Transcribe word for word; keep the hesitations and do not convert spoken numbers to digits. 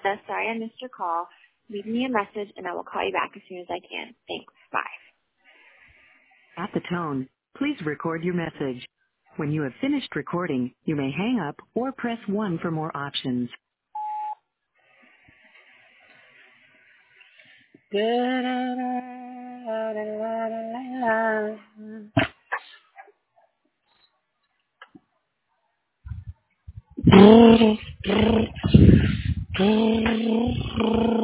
Uh, sorry I missed your call. Leave me a message and I will call you back as soon as I can. Thanks. Bye. At the tone, please record your message. When you have finished recording, you may hang up or press one for more options. Good.